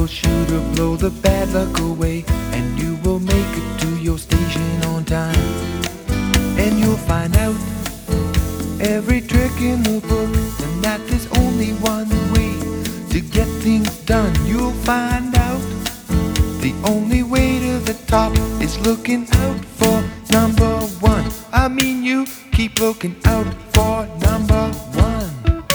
troubleshooter, blow the bad luck away, and you will make it to your station on time. And you'll find out every trick in the book, and that there's only one way to get things done. You'll find out the only way to the top is looking out for number one. I mean, you keep looking out for number one.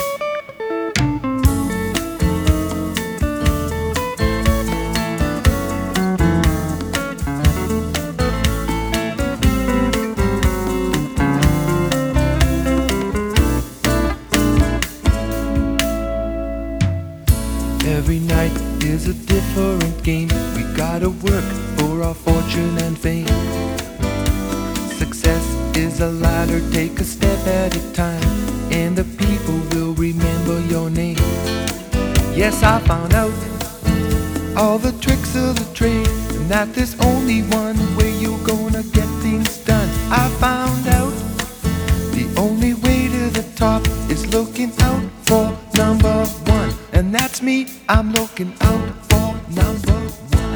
Every night is a different game. We gotta work for our fortune and fame. Success is a ladder, take a step at a time, and the people will remember your name. Yes, I found out all the tricks of the trade, and that there's only one way you're gonna get things done. I found out the only way to the top is looking out for number one. And that's me, I'm looking out for number one.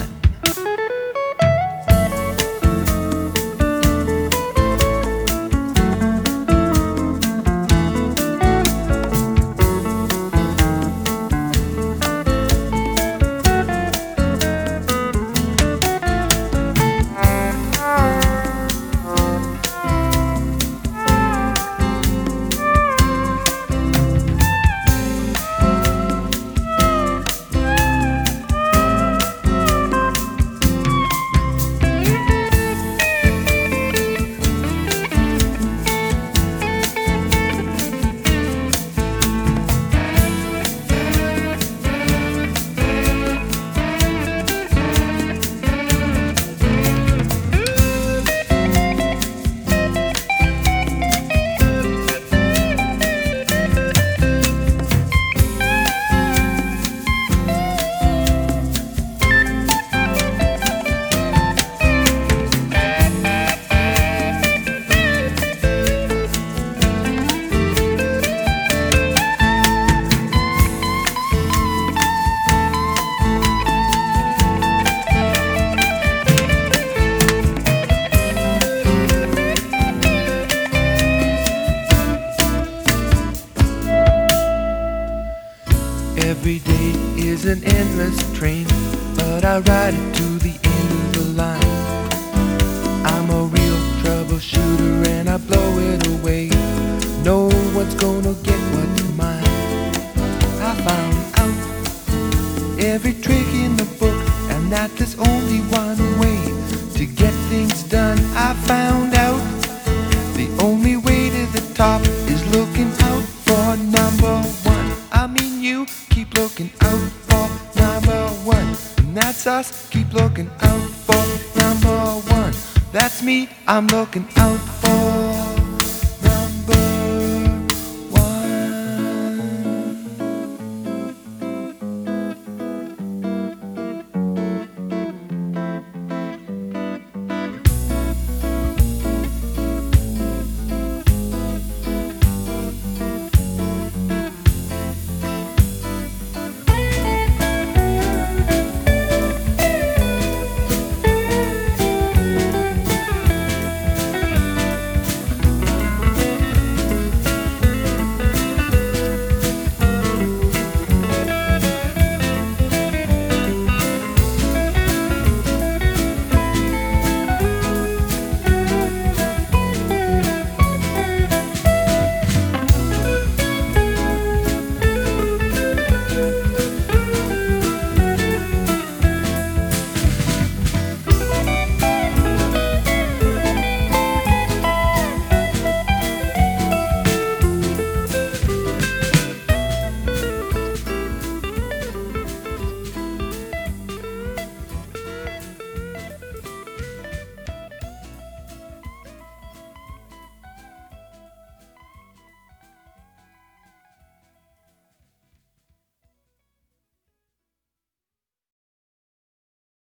Every day is an endless train, but I ride it to the end of the line. I'm a real troubleshooter and I blow it away. No one's gonna get what's mine. I found out every trick in the book, and that there's only one way to get things done. I found out the only way to the top is looking out for number one. I mean, you keep looking out for number one. And that's us, keep looking out for number one. That's me, I'm looking out for